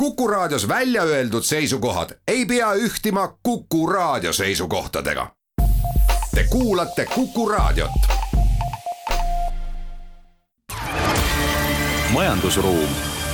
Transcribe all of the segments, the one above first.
Kuku Raadios välja öeldud seisukohad ei pea ühtima Kuku Raadio seisukohtadega. Te kuulate Kuku Raadiot. Majandusruum.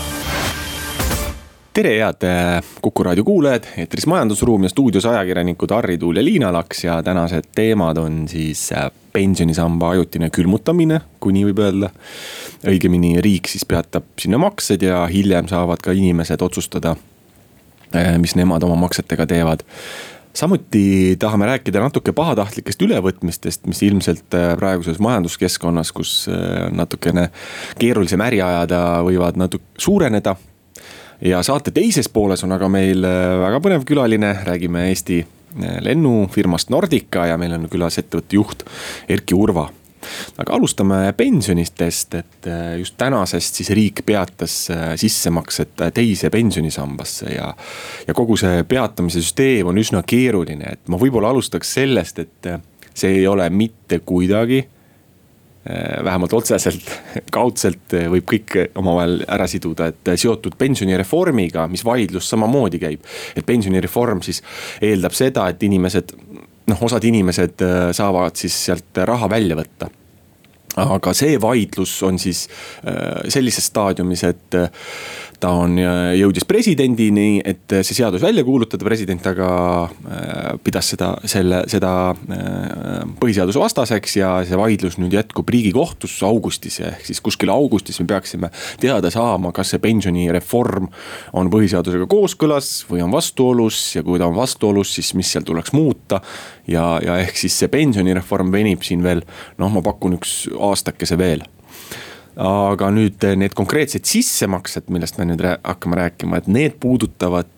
Tere head Kuku Raadio kuulajad, eetris Majandusruum ja stuudios ajakirjanikud Harri Tuul ja Liina Laks ja tänased teemad on siis pensionisamba ajutine külmutamine, kui nii võib öelda. Õigemini riik siis peatab sinna maksed ja hiljem saavad ka inimesed otsustada, mis nemad oma maksetega teevad. Samuti tahame rääkida natuke pahatahtlikest ülevõtmistest, mis ilmselt praeguses majanduskeskkonnas, kus natukene keerulisem äri ajada, võivad natuke suureneda. Ja saate teises pooles on aga meil väga põnev külaline, räägime Eesti lennufirmast Nordica ja meil on külas ettevõtte juht Erki Urva. Aga alustame pensionistest, et just tänasest siis riik peatas sissemaksed teise pensionisambasse ja kogu see peatamise süsteem on üsna keeruline, et ma võib-olla alustaks sellest, et see ei ole mitte kuidagi, vähemalt otseselt, kaudselt võib kõik omavahel ära siduda, et seotud pensionireformiga, mis vaidlus samamoodi käib. Et pensionireform siis eeldab seda, et inimesed, osad inimesed saavad siis sealt raha välja võtta. Aga see vaidlus on siis sellises staadiumis, et ta on jõudis presidendini, et see seadus välja kuulutada, president aga pidas seda põhiseaduse vastaseks ja see vaidlus nüüd jätkub Riigikohtus augustis ehk siis kuskil augustis me peaksime teada saama, kas see pensionireform on põhiseadusega kooskõlas või on vastuolus ja kui ta on vastuolus, siis mis seal tuleks muuta ja ehk siis see pensionireform venib siin veel, ma pakun üks aastakese veel. Aga nüüd need konkreetsed sissemaksed, millest me nüüd hakkame rääkima, et need puudutavad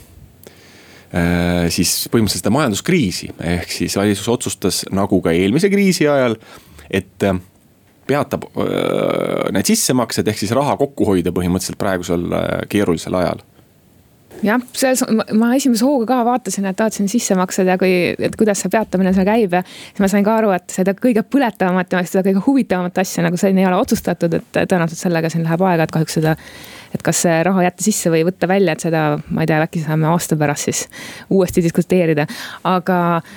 siis põhimõtteliselt seda majanduskriisi. Ehk siis valitsus otsustas nagu ka eelmise kriisi ajal, et peatab need sissemaksed ehk siis raha kokku hoida põhimõtteliselt praegusel keerulisel ajal. Jah, ma esimese hooga ka vaatasin, et tahtsin sissemaksed ja et kuidas see peatamine seal käib ja ma sain ka aru, et seda kõige põletavamat ja seda kõige huvitavamat asja nagu see ei ole otsustatud, et tõenäoliselt sellega siin läheb aega, et kahjuks seda, et kas see raha jätta sisse või võtta välja, et seda, ma ei tea, äkki saame aasta pärast siis uuesti diskuteerida. Aga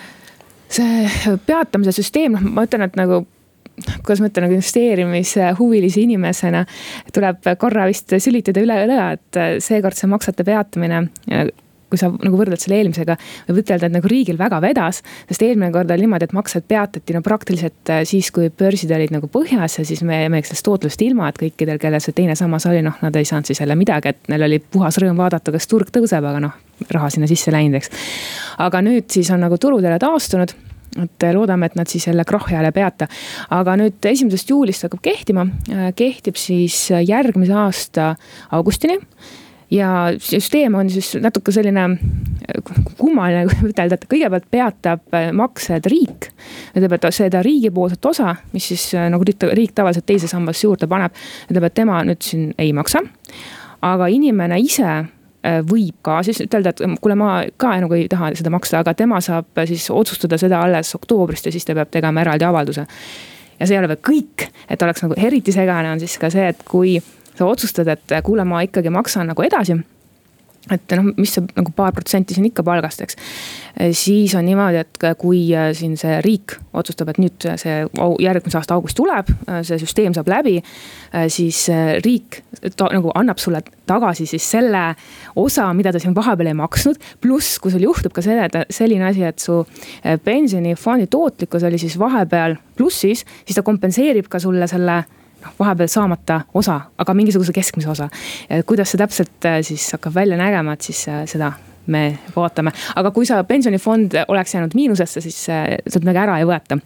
see peatamise süsteem, ma ütlen, et nagu kuidas ma ütlen, investeerimise huvilise inimesena tuleb korra vist sülitada üle, et seekord see maksete peatamine, kui sa nagu võrdled selle eelmisega, võib ütelda, et nagu riigil väga vedas, sest eelmine kord oli niimoodi, et maksed peatati praktiliselt siis, kui börsid olid nagu põhjas ja siis me sellest tootlust ilma, et kõikidel, kelle see teine sammas oli, nad ei saanud siis jälle midagi, et neil oli puhas rõõm vaadata, kas turg tõuseb, aga raha sinna sisse läinud, eks. Aga nüüd siis on nagu turud jälle taastunud, et loodame, et nad siis jälle krahhi jälle peata. Aga nüüd 1. juulist hakkab kehtima, kehtib siis järgmise aasta augustini ja süsteem on siis natuke selline kummaline, kui ütelda, et kõigepealt peatab maksed riik. Ütleb, et seda riigipoolset osa, mis siis nagu riik tavaliselt teise sambasse juurde paneb, ütleb, et tema nüüd siin ei maksa, aga inimene ise võib ka siis ütelda, et kuule ma ka nagu ei taha seda maksta, aga tema saab siis otsustada seda alles oktoobrist ja siis ta peab tegema eraldi avalduse. Ja see ei ole veel kõik, et oleks nagu eriti segane on siis ka see, et kui sa otsustad, et kuule ma ikkagi maksan nagu edasi, et mis see nagu paar protsenti siin ikka palgast, eks. Siis on niimoodi, et kui siin see riik otsustab, et nüüd see järgmise aasta august tuleb, see süsteem saab läbi, siis riik nagu annab sulle tagasi siis selle osa, mida ta siin vahepeal ei maksnud, pluss kui sul juhtub ka selline asi, et su pensionifondi tootlikkus oli siis vahepeal plussis, siis ta kompenseerib ka sulle selle vahepeal saamata osa, aga mingisuguse keskmise osa. Kuidas see täpselt siis hakkab välja nägema, et siis seda me vaatame. Aga kui sa pensionifond oleks jäänud miinusesse, siis sealt midagi ära ei võeta.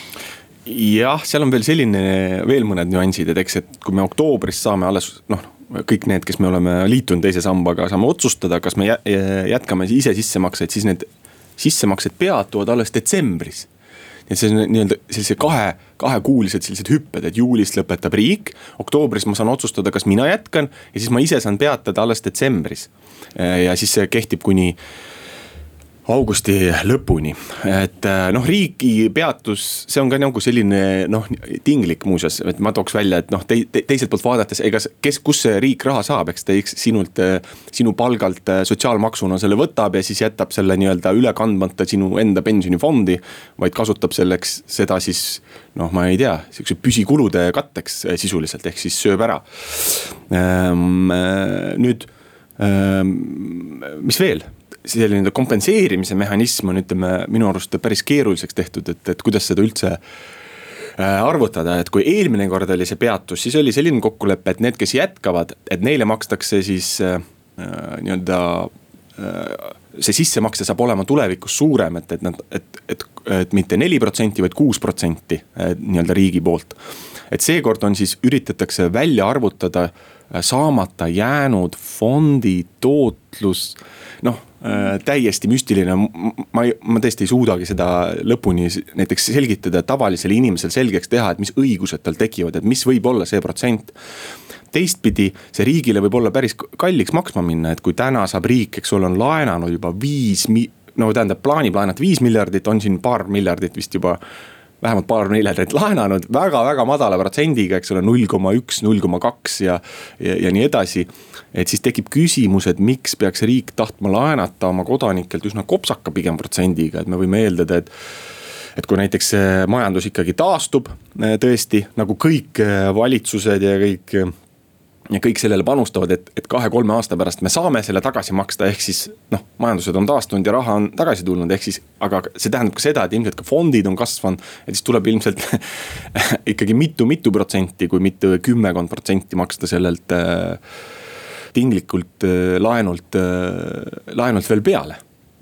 Jah, seal on veel mõned nüansid, et eks, et kui me oktoobris saame alles, kõik need, kes me oleme liitunud teise sambaga, saame otsustada, kas me jätkame ise sissemakseid, siis need sissemaksed peatuvad alles detsembris. Et see on nii-öelda sellise kahekuulised sellised hüpped, et juulist lõpetab riik, oktoobris ma saan otsustada, kas mina jätkan ja siis ma ise saan peatada alles detsembris. Ja siis see kehtib kuni augusti lõpuni, et noh, riigi peatus, see on ka nagu selline noh, tinglik muuseas, et ma tooks välja, et noh, teiselt poolt vaadates, ega kus see riik raha saab, eks ta sinult, sinu palgalt sotsiaalmaksuna selle võtab ja siis jätab selle nii-öelda üle kandmata sinu enda pensionifondi, vaid kasutab selleks seda siis, noh, ma ei tea, selline püsikulude katteks sisuliselt, ehk siis sööb ära. Nüüd, mis veel? Selline kompenseerimise mehhanism on, ütleme, minu arust päris keeruliseks tehtud, et kuidas seda üldse arvutada, et kui eelmine kord oli see peatus, siis oli selline kokkulepe, et need, kes jätkavad, et neile makstakse siis nii-öelda see sissemakse saab olema tulevikus suurem, et mitte 4%, vaid 6% nii-öelda riigi poolt. Et seekord on siis, üritatakse välja arvutada saamata jäänud fondi tootlus, noh, täiesti müstiline, ma tõesti ei suudagi seda lõpuni näiteks selgitada tavalisele inimesel selgeks teha, et mis õigused tal tekivad, et mis võib olla see protsent. Teistpidi see riigile võib olla päris kalliks maksma minna, et kui täna saab riik, eks ole, on laenanud juba plaanib laenata 5 miljardit, on siin paar miljardit vist juba vähemalt paar miljardit laenanud väga-väga madala protsendiga, eks ole, 0,1, 0,2 ja nii edasi. Et siis tekib küsimus, et miks peaks riik tahtma laenata oma kodanikelt üsna kopsaka pigem protsendiga, et me võime eeldada, et kui näiteks majandus ikkagi taastub tõesti, nagu kõik valitsused ja kõik sellele panustavad, et 2-3 aasta pärast me saame selle tagasi maksta, ehk siis noh, majandused on taastunud ja raha on tagasi tulnud, ehk siis, aga see tähendab ka seda, et ilmselt ka fondid on kasvanud, et siis tuleb ilmselt ikkagi mitu protsenti, kui mitte 10% maksta sellelt tinglikult laenult veel peale.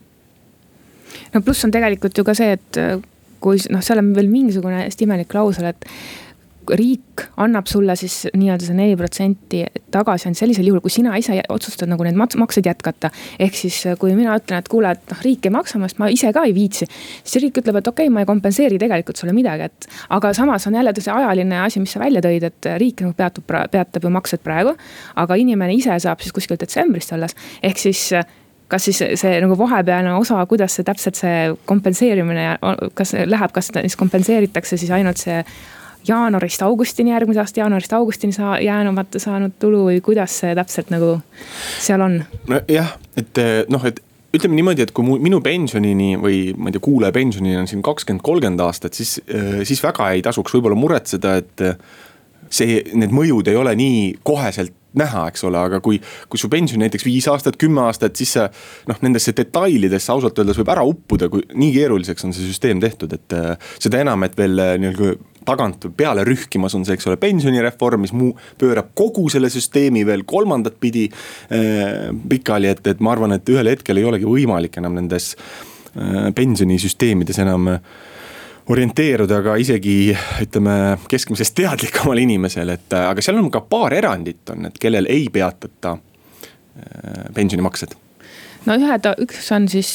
No pluss on tegelikult ju ka see, et kui noh, seal on veel mingisugune imelik klausel, et riik annab sulle siis nii-öelda see 4% tagasi on sellisel juhul, kui sina ise otsustad nagu need maksed jätkata. Ehk siis kui mina ütlen, et kuule, et noh, riik ei maksa, ma ise ka ei viitsi, siis riik ütleb, et okei, ma ei kompenseeri tegelikult sulle midagi, aga samas on jälle see ajaline asi, mis sa välja tõid, et riik nagu peatab ju maksed praegu, aga inimene ise saab siis kuskil detsembrist alles. Ehk siis kas siis see nagu vahepealne osa, kuidas see täpselt see kompenseerimine, kas kompenseeritakse siis ainult see jaanuarist augustini, järgmise aasta jaanuarist augustini jäänumata saanud tulu või kuidas see täpselt nagu seal on? No jah, et noh, et ütleme niimoodi, et kui minu pensionini või ma ei tea, kuulaja pensionini on siin 20-30 aastat, siis väga ei tasuks võib-olla muretseda, et need mõjud ei ole nii koheselt näha, eks ole, aga kui su pension näiteks 5 aastat, 10 aastat, siis noh, nendesse detailidesse ausalt öeldes võib ära uppuda, kui nii keeruliseks on see süsteem tehtud, et seda enam, et veel nii-öelda tagant peale rühkimas on see, eks ole, pensionireform, mis pöörab kogu selle süsteemi veel kolmandat pidi pikali, et ma arvan, et ühel hetkel ei olegi võimalik enam nendes pensionisüsteemides enam orienteeruda ka isegi, ütleme, keskmisest teadlikumal inimesel, aga seal on ka paar erandit on, et kellel ei peatata pensionimaksed. No üks on siis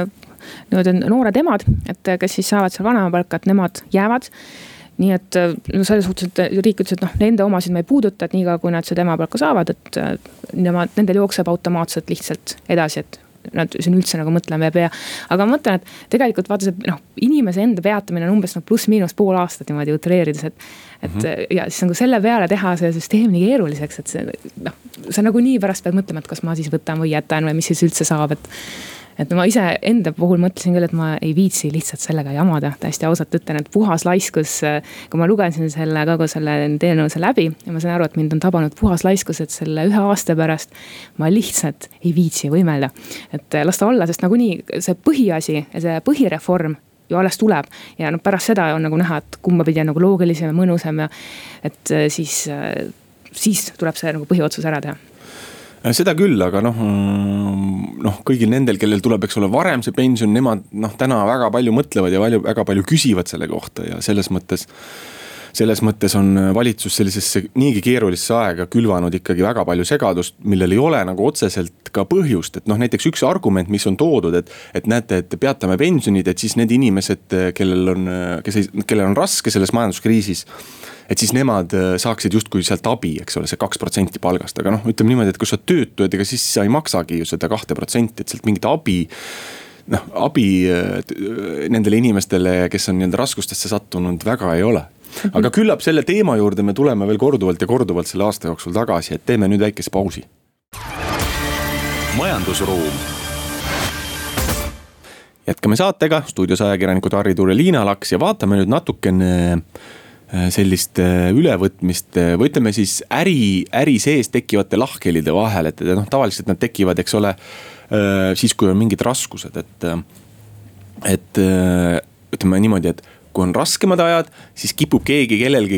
noored emad, et kes siis saavad seal vanemapalka, et nemad jäävad. Nii et selles suhtes, et riik ütles, et noh, nende omasid me ei puuduta, et niiga kui nad seda emapalka saavad, et nendel jookseb automaatselt lihtsalt edasi, et nad siin üldse nagu mõtlema ei pea. Aga ma mõtlen, et tegelikult vaata see noh, inimese enda peatamine on umbes pluss-miinus pool aastat niimoodi utreerides, et ja siis nagu selle peale teha see süsteem nii keeruliseks, et see nagu nii pärast pead mõtlema, et kas ma siis võtan või jätan või mis siis üldse saab, et ma ise enda puhul mõtlesin küll, et ma ei viitsi lihtsalt sellega jamada. Täiesti ausalt ütlen, et puhas laiskus, kui ma lugesin kogu selle teenuse läbi ja ma sain aru, et mind on tabanud puhas laiskus, et selle 1 aasta pärast ma lihtsalt ei viitsi võimelda. Et lasta olla, sest nagunii see põhiasi ja see põhireform ju alles tuleb ja pärast seda on nagu näha, et kumba pidi on nagu loogilisem ja mõnusam ja et siis tuleb see nagu põhiotsus ära teha. Seda küll, aga kõigil nendel, kellel tuleb, eks ole, varem see pension, nemad täna väga palju mõtlevad ja väga palju küsivad selle kohta ja selles mõttes on valitsus sellisesse niigi keerulisse aega külvanud ikkagi väga palju segadust, millel ei ole nagu otseselt ka põhjust, et näiteks üks argument, mis on toodud, et näete, et peatame pensionid, et siis need inimesed, kellel on raske selles majanduskriisis, et siis nemad saaksid justkui sealt abi, eks ole, see 2% palgast, aga ütleme niimoodi, et kui sa töötu, et ega siis sa ei maksagi ju seda 2%, et sealt mingit abi abi nendele inimestele, kes on nii-öelda raskustesse sattunud, väga ei ole. Aga küllap selle teema juurde me tuleme veel korduvalt ja korduvalt selle aasta jooksul tagasi, et teeme nüüd väikese pausi. Majandusruum. Jätkame saatega, stuudios ajakirjanikud Harri Tuul ja Liina Laks ja vaatame nüüd natukene sellist ülevõtmist või ütleme siis äri sees tekivate lahkhelide vahel, et tavaliselt nad tekivad, eks ole, siis kui on mingid raskused, et ütleme niimoodi, et kui on raskemad ajad, siis kipub keegi kellelgi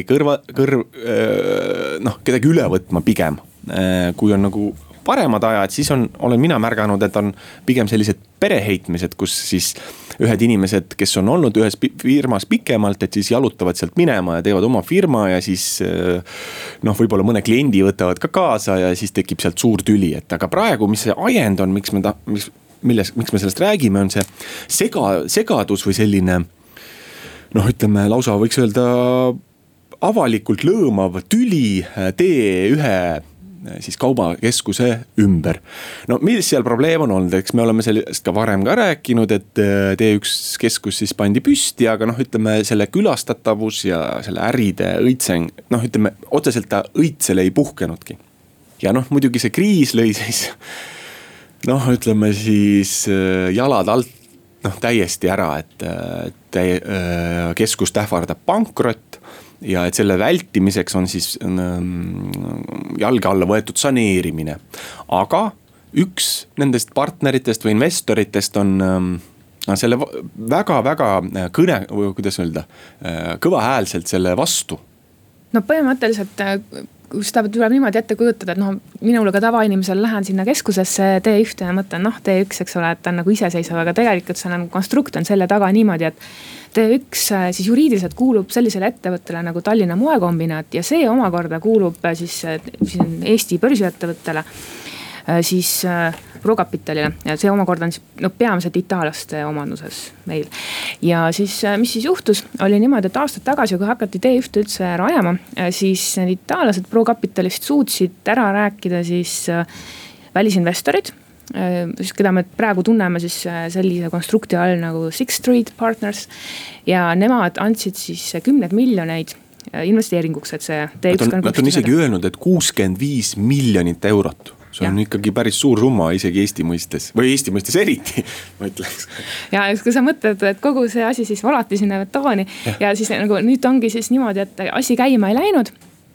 kedagi üle võtma pigem. Kui on nagu paremad ajad, siis olen mina märganud, et on pigem sellised pereheitmised, kus siis ühed inimesed, kes on olnud ühes firmas pikemalt, et siis jalutavad sealt minema ja teevad oma firma ja siis võib-olla mõne kliendi võtavad ka kaasa ja siis tekib sealt suur tüli, et aga praegu, mis see ajend on, miks me sellest räägime, on see segadus või selline ütleme lausa võiks öelda avalikult lõõmav tüli T1 siis kaubakeskuse ümber. Mis seal probleem on olnud, eks me oleme sellest ka varem ka rääkinud, et T1 keskus siis pandi püsti, aga ütleme selle külastatavus ja selle äride õitseng, ütleme otseselt ta õitsele ei puhkenudki. Ja muidugi see kriis lõi siis ütleme siis jalad alt täiesti ära, et keskust ähvardab pankrot ja et selle vältimiseks on siis jalge alla võetud saneerimine. Aga üks nendest partneritest või investoritest on selle väga-väga kõvahäälselt selle vastu. Põhimõtteliselt kus ta tuleb niimoodi ette kujutada, et minul ka tavainimesel lähen sinna keskusesse T1 ja mõtlen, T1, eks ole, et ta on nagu iseseisev, aga tegelikult see on konstrukt on selle taga niimoodi, et T1 siis juriidiliselt kuulub sellisele ettevõttele nagu Tallinna Moekombinaat ja see omakorda kuulub siis Eesti börsiettevõttele siis ProCapitalile ja see omakorda on peamiselt itaallaste omanduses meil. Ja siis, mis siis juhtus, oli niimoodi, et aastad tagasi, kui hakati T1 üldse rajama, siis need itaallased ProCapitalist suutsid ära rääkida siis välisinvestorid, keda me praegu tunneme siis sellise konstrukti all nagu Sixth Street Partners ja nemad andsid siis 10 miljoneid investeeringuks, et see T1 Nad on isegi öelnud, et 65 miljonit eurot. See on ikkagi päris suur summa isegi Eesti mõistes või Eesti mõistes eriti, ma ütleks. Ja kui sa mõtled, et kogu see asi siis volati sinna betooni ja siis nagu nüüd ongi siis niimoodi, et asi käima ei läinud.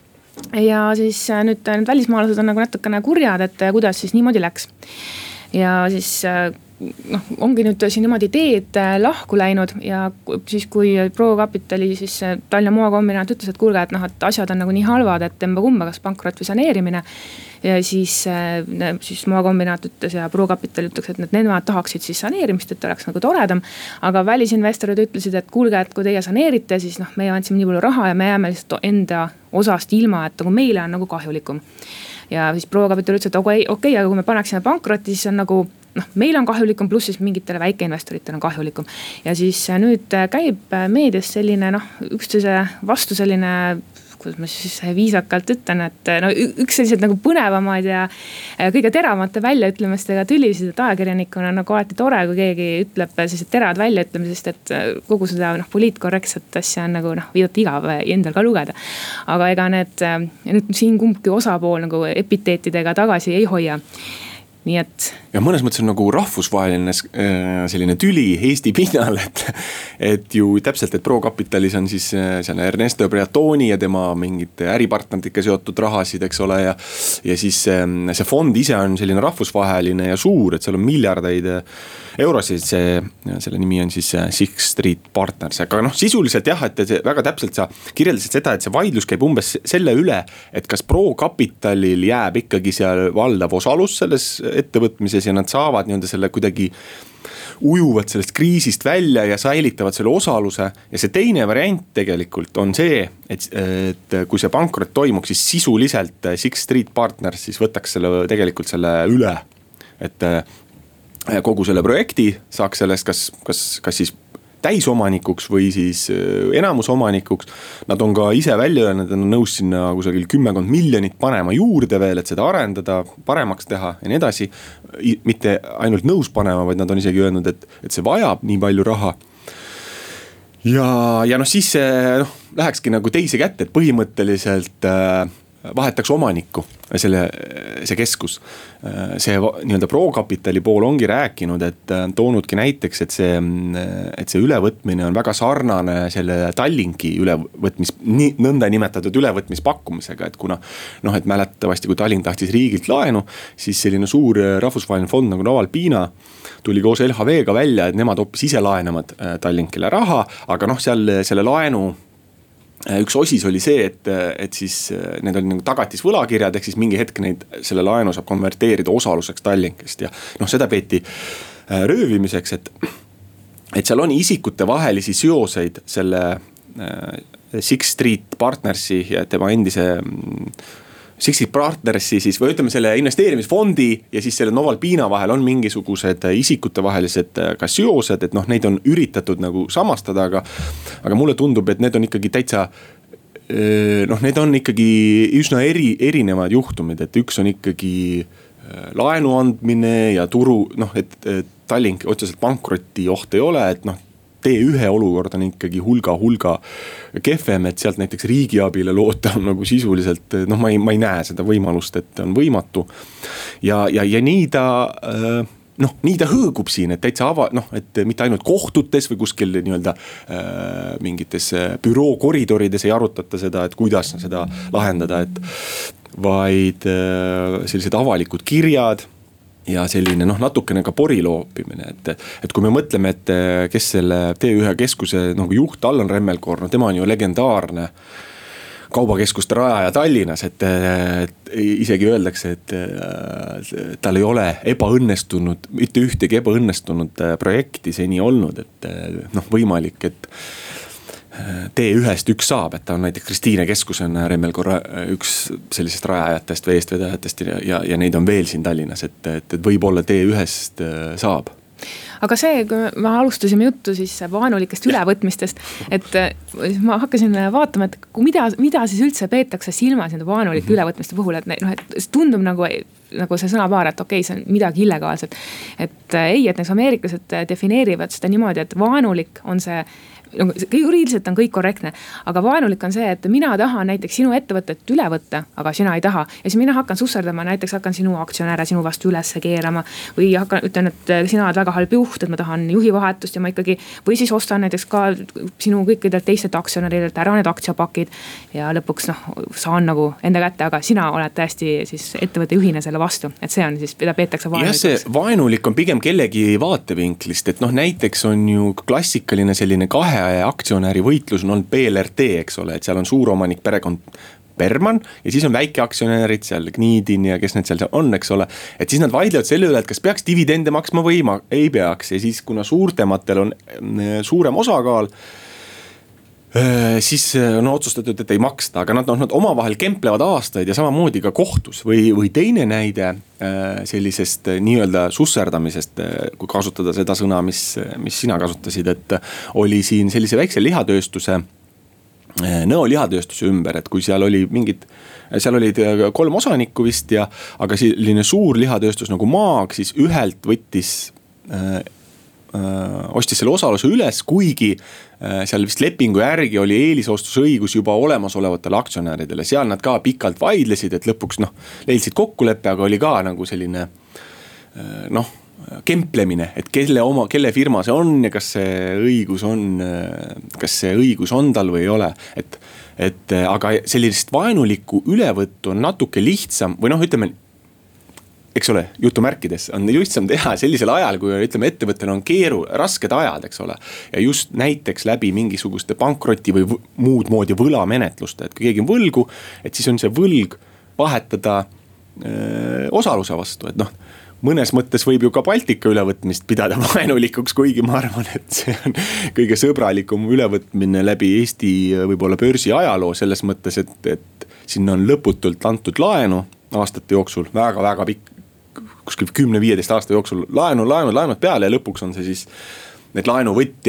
Ja siis nüüd välismaalased on nagu natukene kurjad, et kuidas siis niimoodi läks. Ja siis ongi nüüd siin niimoodi teed lahku läinud ja siis kui ProCapitali siis Tallinna Moekombinaat ütles, et kuulge, et asjad on nagu nii halvad, et tõmba kumba, kas pankrot või saneerimine. Ja siis Moekombinaat ütles ja ProCapital ütleks, et nemad tahaksid siis saneerimist, et oleks nagu toredam. Aga välisinvestorid ütlesid, et kuulge, et kui teie saneerite, siis meie andsime nii palju raha ja me jääme lihtsalt enda osast ilma, et nagu meile on nagu kahjulikum. Ja siis ProCapital ütles, et okei, aga kui me paneksime pankrotti, siis on nagu meil on kahjulikum, pluss siis mingitele väikeinvestoritele on kahjulikum. Ja siis nüüd käib meedias selline üksteise vastu selline, kuidas ma siis viisakalt ütlen, et üks sellised nagu põnevamaid ja kõige teravamate väljaütlemistega tülisid, et ajakirjanikuna nagu alati tore, kui keegi ütleb sellised teravad väljaütlemisest, et kogu seda poliitkorrektset asja on nagu viidati igav endal ka lugeda. Aga ega nüüd siin kumbki osapool nagu epiteetidega tagasi ei hoia. Nii et ja mõnes mõttes on nagu rahvusvaheline selline tüli Eesti pinnal, et ju täpselt, et ProCapitalis on siis selle Ernesto Briatoni ja tema mingite äripartneritega seotud rahasid, eks ole, ja siis see fond ise on selline rahvusvaheline ja suur, et seal on miljardeid eurosid, selle nimi on siis Sixth Street Partners, aga sisuliselt jah, et väga täpselt sa kirjeldasid seda, et see vaidlus käib umbes selle üle, et kas ProCapitalil jääb ikkagi seal valdav osalus selles ettevõtmises ja nad saavad nii-öelda selle kuidagi ujuvad sellest kriisist välja ja säilitavad selle osaluse ja see teine variant tegelikult on see, et kui see pankrot toimuks, siis sisuliselt Sixth Street Partners siis võtaks tegelikult selle üle, et kogu selle projekti saaks sellest kas siis täisomanikuks või siis enamusomanikuks. Nad on ka ise välja öelnud, et nad on nõus sinna kusagil 10 miljonit panema juurde veel, et seda arendada, paremaks teha ja nii edasi. Mitte ainult nõus panema, vaid nad on isegi öelnud, et see vajab nii palju raha. Ja siis see lähekski nagu teise kätte, et põhimõtteliselt vahetaks omanikku see keskus. See nii-öelda ProCapitali pool ongi rääkinud, et toonudki näiteks, et see ülevõtmine on väga sarnane selle Tallinki nõnda nimetatud ülevõtmispakkumisega, et kuna et mäletavasti, kui Tallinn tahtis riigilt laenu, siis selline suur rahvusvaheline fond nagu Naval Piina tuli koos LHV-ga välja, et nemad hoopis ise laenavad Tallinkile raha, aga seal selle laenu üks osis oli see, et siis need oli nagu tagatis võlakirjad, ehk siis mingi hetk selle laenu saab konverteerida osaluseks Tallinkist ja seda peeti röövimiseks, et seal on isikute vahelisi seoseid selle Sixth Street Partnersi ja tema endise Sixth Partnersi siis, või ütleme selle investeerimisfondi ja siis selle Naval Piina vahel on mingisugused isikute vahelised ka seosed, et neid on üritatud nagu samastada, aga mulle tundub, et need on ikkagi täitsa, need on ikkagi üsna erinevad juhtumid, et üks on ikkagi laenu andmine ja turu, et Tallink otseselt pankrotti oht ei ole, et T1 olukord on ikkagi hulga kehvem, et sealt näiteks riigiabile loota on nagu sisuliselt, ma ei näe seda võimalust, et on võimatu. Ja nii ta hõõgub siin, et täitsa et mitte ainult kohtutes või kuskil nii-öelda mingites büroo koridorides ei arutata seda, et kuidas seda lahendada, vaid sellised avalikud kirjad ja selline natukene ka pori loopimine, et kui me mõtleme, et kes selle T1 keskuse juht Allan Remmelkor, tema on ju legendaarne kaubakeskuste rajaja Tallinnas, et isegi öeldakse, et tal ei ole mitte ühtegi ebaõnnestunud projekti seni olnud, et võimalik, et T1-st üks saab, et ta on näiteks Kristiine keskus on Remmelkor üks sellisest rajajatest või eestvedajatest ja neid on veel siin Tallinnas, et võib-olla T1-st saab. Aga see, kui me alustasime juttu siis vaenulikest ülevõtmistest, et ma hakkasin vaatama, et mida siis üldse peetakse silmas nende vaenulike ülevõtmiste puhul, et tundub nagu see sõnapaar, et okei, see on midagi illegaalset. Et näiteks ameeriklased defineerivad seda niimoodi, et vaenulik on see, juriidiliselt on kõik korrektne, aga vaenulik on see, et mina tahan näiteks sinu ettevõtet üle võtta, aga sina ei taha. Ja siis mina hakkan susserdama, näiteks hakkan sinu aktsionäre sinu vastu üles keerama või ütlen, et sina oled väga halb juht, et ma tahan juhi vahetust ja ma ikkagi, või siis ostan näiteks ka sinu kõikidelt teistelt aktsionäridelt ära need aktsiapakid ja lõpuks saan nagu enda kätte, aga sina oled täiesti siis ettevõtte juhina selle vastu, et see on siis, mida peetakse vaenulikuks. Ja see vaenulik on pigem kellegi vaatevinklist, et näiteks on ju klassikaline selline kahe aktsionäri võitlus on olnud BLRT, eks ole, et seal on suuromanik perekond Berman ja siis on väikeaktsionärid seal Gniidin ja kes need seal on, eks ole, et siis nad vaidlevad selle üle, et kas peaks dividende maksma või ei peaks ja siis kuna suurtematel on suurem osakaal, siis on otsustatud, et ei maksta, aga nad omavahel kemplevad aastaid ja samamoodi ka kohtus või teine näide sellisest nii-öelda susserdamisest, kui kasutada seda sõna, mis sina kasutasid, et oli siin sellise väikse lihatööstuse, Nõo lihatööstuse ümber, et kui seal olid 3 osanikku vist aga selline suur lihatööstus nagu Maag, siis ühelt ostis selle osaluse üles, kuigi seal vist lepingu järgi oli eelisostusõigus juba olemasolevatele aktsionäridele. Seal nad ka pikalt vaidlesid, et lõpuks leidsid kokkuleppe, aga oli ka nagu selline kemplemine, et kelle firma see on ja kas see õigus on tal või ei ole. Aga sellist vaenulikku ülevõttu on natuke lihtsam või ütleme, eks ole, jutumärkides on lihtsam teha sellisel ajal, kui ütleme, ettevõttel on rasked ajad, eks ole. Ja just näiteks läbi mingisuguste pankroti või muud moodi võlamenetluste, et kui keegi on võlgu, et siis on see võlg vahetada osaluse vastu, et mõnes mõttes võib ju ka Baltika ülevõtmist pidada vaenulikuks, kuigi ma arvan, et see on kõige sõbralikum ülevõtmine läbi Eesti võib-olla börsi ajaloo selles mõttes, et sinna on lõputult antud laenu aastate jooksul, väga-väga pikk, kuskil 10-15 aasta jooksul laenud peale ja lõpuks on see siis need laenuvõtjad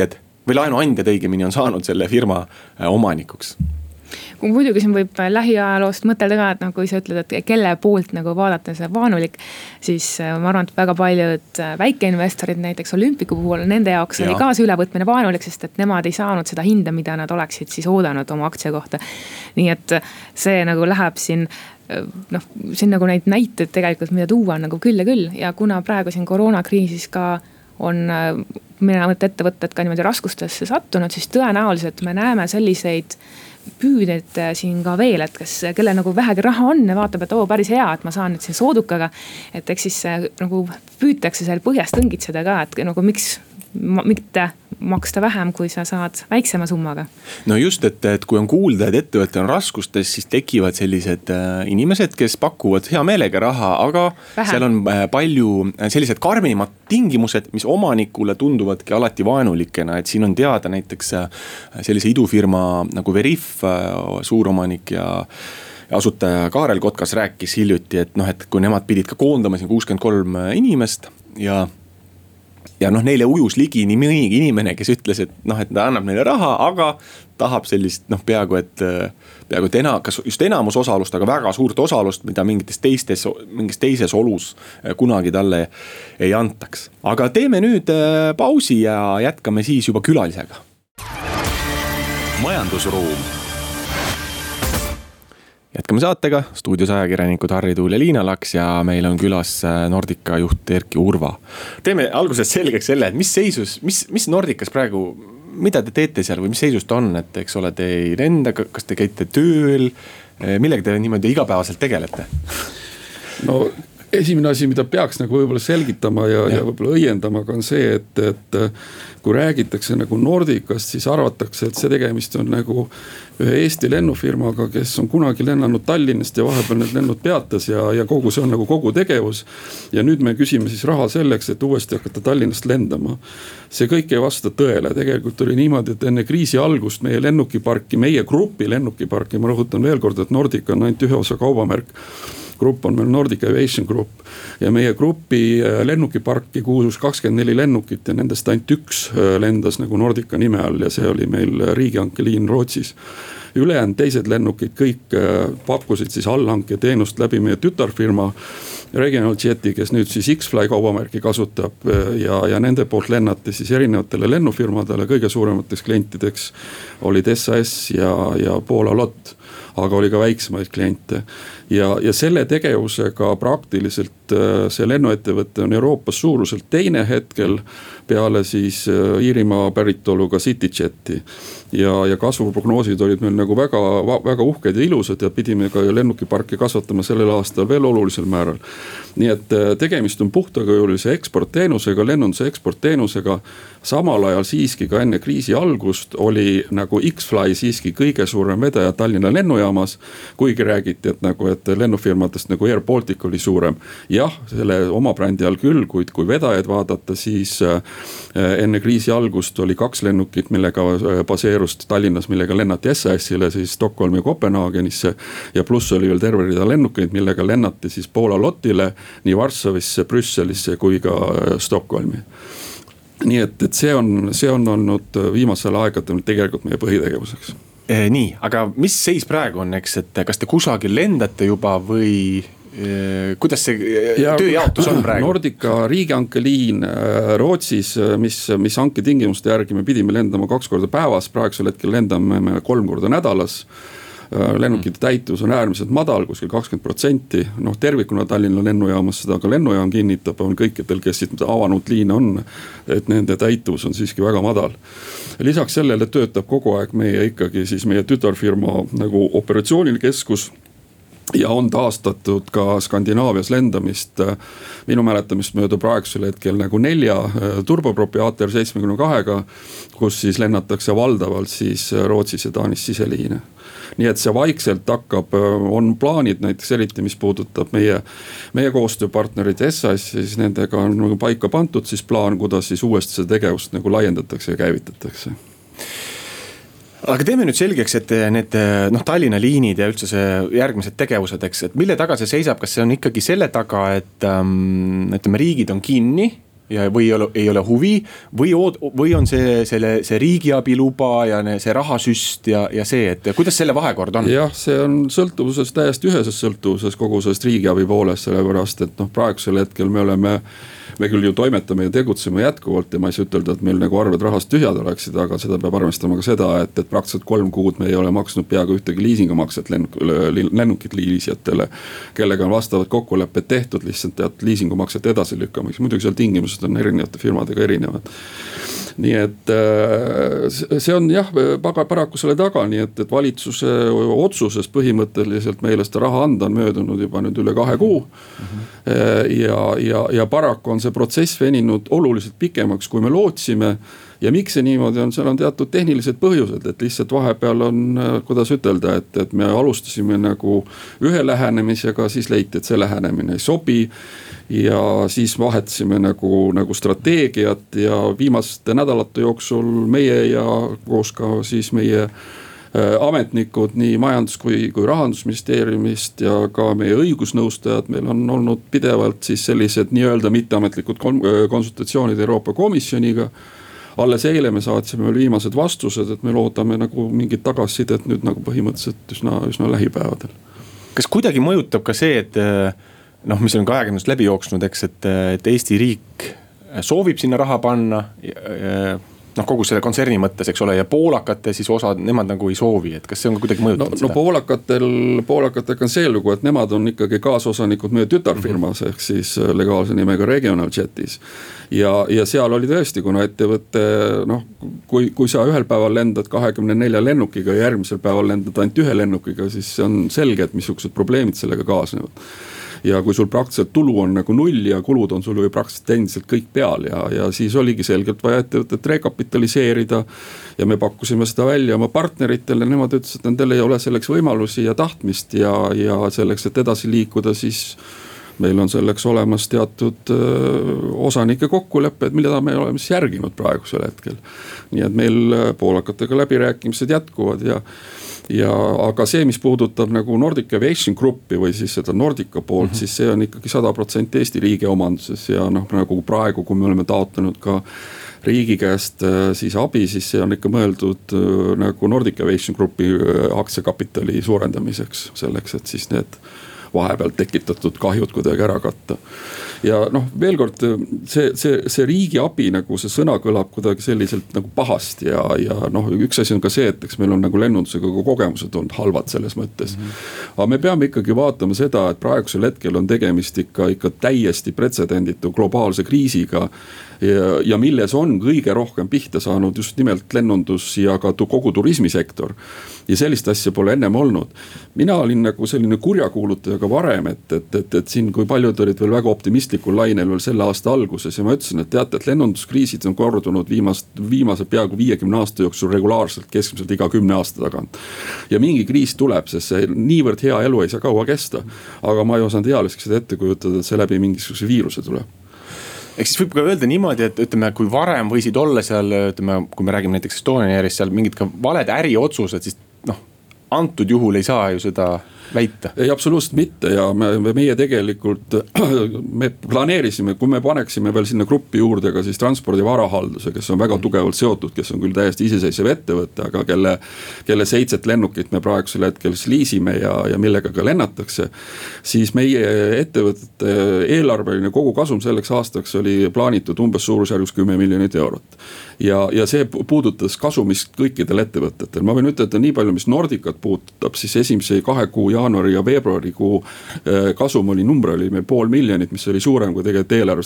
või laenuandjad õigemini on saanud selle firma omanikuks? Muidugi siin võib lähiajaloost mõtelda ka, et kui sa ütled, et kelle poolt nagu vaadata see vaenulik, siis ma arvan, et väga paljud väikeinvestorid näiteks Olümpiku puhul, nende jaoks oli ka see ülevõtmine vaenulik, sest et nemad ei saanud seda hinda, mida nad oleksid siis oodanud oma aktsia kohta. Nii et see nagu läheb siin nagu neid näiteid tegelikult, mida tuua on nagu küll ja kuna praegu siin koroonakriisis ka on mõned ettevõtted ka niimoodi raskustesse sattunud, siis tõenäoliselt me näeme selliseid püüded siin ka veel, et kelle nagu vähegi raha on ja vaatab, et päris hea, et ma saan nüüd siin soodukaga, et eks siis nagu püütakse seal põhjast õngitseda ka, et nagu miks mitte maksta vähem, kui sa saad väiksema summaga. No just, et kui on kuulda, et ettevõte on raskustes, siis tekivad sellised inimesed, kes pakuvad hea meelega raha, aga seal on palju sellised karmimad tingimused, mis omanikule tunduvadki alati vaenulikena, et siin on teada näiteks sellise idufirma nagu Veriff, suuromanik ja asutaja Kaarel Kotkas rääkis hiljuti, et kui nemad pidid ka koondama siin 63 inimest ja neile ujus ligi nii mõnigi inimene, kes ütles, et ta annab neile raha, aga tahab sellist peaaegu et kas just enamus osalust, aga väga suurt osalust, mida mingis teises olus kunagi talle ei antaks. Aga teeme nüüd pausi ja jätkame siis juba külalisega. Majandusruum. Jätkame saatega, stuudios ajakirjanikud Harri Tuul ja Liina Laks ja meil on külas Nordica juht Erki Urva. Teeme alguses selgeks selle, et mis Nordicas praegu, mida te teete seal või mis seisus ta on, et eks ole, te ei lenda, kas te käite tööl, millega te niimoodi igapäevaselt tegelete? No esimene asi, mida peaks nagu võib-olla selgitama ja võib-olla õiendama on see, et kui räägitakse nagu Nordicast, siis arvatakse, et see tegemist on nagu ühe Eesti lennufirmaga, kes on kunagi lennanud Tallinnast ja vahepeal need lennud peatas ja kogu see on nagu kogu tegevus. Ja nüüd me küsime siis raha selleks, et uuesti hakata Tallinnast lendama. See kõik ei vasta tõele. Tegelikult oli niimoodi, et enne kriisi algust meie lennukiparki, meie grupi lennukiparki, ma rõhutan veel kord, et Nordica on ainult ühe osa kaubamärk. Grupp on meil Nordic Aviation Group ja meie grupi lennukiparki kuulus 24 lennukit ja nendest ainult üks lendas nagu Nordica nime all ja see oli meil riigihankeliin Rootsis. Ülejäänud teised lennukid kõik pakkusid siis allhanke teenust läbi meie tütarfirma Regional Jeti, kes nüüd siis X-Fly kaubamärki kasutab ja nende poolt lennati siis erinevatele lennufirmadele, kõige suuremateks klientideks olid SAS ja Poola LOT, aga oli ka väiksemaid kliente. Ja selle tegevusega praktiliselt see lennuettevõte on Euroopas suuruselt teine hetkel peale siis Iirimaa päritoluga CityJeti. Ja kasvuprognoosid olid meil nagu väga, väga uhked ja ilusad ja pidime ka lennukiparki kasvatama sellel aastal veel olulisel määral. Nii et tegemist on puhtakujulise eksportteenusega, lennunduse eksportteenusega. Samal ajal siiski ka enne kriisi algust oli nagu X-Fly siiski kõige suurem vedaja Tallinna lennujaamas, kuigi räägiti, et lennufirmadest nagu Air Baltic oli suurem. Jah, selle oma brändi all küll, kuid kui vedajaid vaadata, siis enne kriisi algust oli 2 lennukit, millega baseerus Tallinnas, millega lennati SAS-ile siis Stockholmi ja Kopenhaagenisse ja pluss oli veel terve rida lennukeid, millega lennati siis Poola LOT-ile nii Varssavisse, Brüsselisse kui ka Stockholmi. Nii et see on olnud viimasel aegadel tegelikult meie põhitegevuseks. Nii, aga mis seis praegu on, eks, et kas te kusagil lendate juba või kuidas see tööjaotus on praegu? Nordica riigihankeliin Rootsis, mis hanke tingimuste järgi me pidime lendama 2 korda päevas, praegusel hetkel lendame me 3 korda nädalas. Lennukite täitus on äärmiselt madal, kuskil 20%. Tervikuna Tallinna lennujaamas seda ka lennujaam kinnitab, on kõikidel, kes avanud liine on, et nende täitus on siiski väga madal. Lisaks sellele töötab kogu aeg meie tütarfirma nagu operatsioonikeskus ja on taastatud ka Skandinaavias lendamist. Minu mäletamist mööda praegusel hetkel nagu 4 turbopropiaater 72-ga, kus siis lennatakse valdavalt siis Rootsis ja Taanis siseliine. Nii et see vaikselt hakkab, on plaanid näiteks eriti, mis puudutab meie koostööpartnerid SAS, siis nendega on nagu paika pandud siis plaan, kuidas siis uuesti see tegevust nagu laiendatakse ja käivitatakse. Aga teeme nüüd selgeks, et need Tallinna liinid ja üldse see järgmised tegevused, eks, et mille taga see seisab, kas see on ikkagi selle taga, et ütleme, riigid on kinni ja või ei ole huvi või on see riigiabi luba ja see rahasüst ja see, et kuidas selle vahekord on? Jah, see on sõltuvuses, täiesti üheses sõltuvuses kogu sellest riigiabi poolest, sellepärast et praegusel hetkel me küll ju toimetame ja tegutseme jätkuvalt ja ma ei saa ütelda, et meil nagu arved rahast tühjad oleksid, aga seda peab arvestama ka seda, et praktiliselt 3 kuud me ei ole maksnud peaaegu ühtegi liisingumakset lennukit liisijatele, kellega on vastavad kokkulepped tehtud, lihtsalt liisingumakset edasi lükkamiseks. Muidugi seal tingimused on erinevate firmadega erinevad. Nii et see on jah, paraku selle taga, nii et valitsuse otsuses põhimõtteliselt meile seda raha anda on möödunud juba nüüd üle 2 kuu. Ja paraku on see protsess veninud oluliselt pikemaks, kui me lootsime. Ja miks see niimoodi on, seal on teatud tehnilised põhjused, et lihtsalt vahepeal on, kuidas ütelda, et me alustasime nagu ühe lähenemisega, siis leiti, et see lähenemine ei sobi. Ja siis vahetasime nagu strateegiat ja viimaste nädalate jooksul meie ja koos ka siis meie ametnikud nii majandus- kui rahandusministeeriumist ja ka meie õigusnõustajad, meil on olnud pidevalt siis sellised nii-öelda mitteametlikud konsultatsioonid Euroopa Komisjoniga. Alles eile me saatsime veel viimased vastused, et me loodame nagu mingit tagasisidet nüüd nagu põhimõtteliselt üsna lähipäevadel. Kas kuidagi mõjutab ka see, et mis on ka ajakirjandusest läbi jooksnud, eks, et Eesti riik soovib sinna raha panna kogu selle kontserni mõttes, eks ole, ja poolakate siis osad, nemad nagu ei soovi, et kas see on ka kuidagi mõjutanud seda? Poolakatega on see lugu, et nemad on ikkagi kaasosanikud meie tütarfirmas ehk siis legaalse nimega Regional Jetis. Ja seal oli tõesti, kuna ettevõtte, kui sa ühel päeval lendad 24 lennukiga ja järgmisel päeval lendad ainult 1 lennukiga, siis see on selge, et missugused probleemid sellega kaasnevad. Ja kui sul praktiliselt tulu on nagu 0 ja kulud on sul ju praktiliselt endiselt kõik peal ja siis oligi selgelt vaja ettevõtet rekapitaliseerida ja me pakkusime seda välja oma partneritele, nemad ütlesid, et nendel ei ole selleks võimalusi ja tahtmist ja selleks, et edasi liikuda, siis meil on selleks olemas teatud osanike kokkulepped, mida me oleme siis järginud praegusel hetkel. Nii et meil poolakatega läbirääkimised jätkuvad aga see, mis puudutab nagu Nordic Aviation Groupi või siis seda Nordica poolt, siis see on ikkagi 100% Eesti riigi omanduses ja nagu praegu, kui me oleme taotlenud ka riigi käest siis abi, siis see on ikka mõeldud nagu Nordic Aviation Groupi aktsiakapitali suurendamiseks, selleks, et siis need vahepealt tekitatud kahjud kuidagi ära katta. Ja veel kord, see riigi abi, nagu see sõna kõlab kuidagi selliselt nagu pahasti ja üks asi on ka see, et eks meil on nagu lennundusega kogemused olnud halvad selles mõttes. Aga me peame ikkagi vaatama seda, et praegusel hetkel on tegemist ikka täiesti pretsedenditu globaalse kriisiga ja milles on kõige rohkem pihta saanud just nimelt lennundus ja ka kogu turismisektor. Ja sellist asja pole ennem olnud. Mina olin nagu selline kurjakuulutaja ka varem, et siin kui paljud olid veel väga optimistlikul lainel veel selle aasta alguses ja ma ütlesin, et teate, et lennunduskriisid on kordunud viimase peaaegu 50 aasta jooksul regulaarselt, keskmiselt iga 10 aasta tagant. Ja mingi kriis tuleb, sest see niivõrd hea elu ei saa kaua kesta, aga ma ei osanud ealiseks seda ette kujutada, et see läbi mingisuguse viiruse tuleb. Eks siis võib ka öelda niimoodi, et ütleme, kui varem võisid olla seal, ütleme, kui me räägime näiteks Estonian Airist, seal mingid ka valed äriotsused, siis antud juhul ei saa ju seda väita. Ei, absoluutselt mitte ja meie tegelikult me planeerisime, kui me paneksime veel sinna gruppi juurde ka siis transpordi varahalduse, kes on väga tugevalt seotud, kes on küll täiesti iseseisev ettevõte, aga kelle 7 lennukit me praegusel hetkel liisime ja millega ka lennatakse, siis meie ettevõtete eelarveline kogu kasum selleks aastaks oli plaanitud umbes suurusjärgus 10 miljonit eurot. Ja see puudutas kasumist kõikidel ettevõtetel. Ma võin ütelda nii palju, mis Nordicat puudutab, siis esimese 2 kuu jaanuari ja veebruari kuu kasum number oli meil 500 000, mis oli suurem kui tegelikult eelarves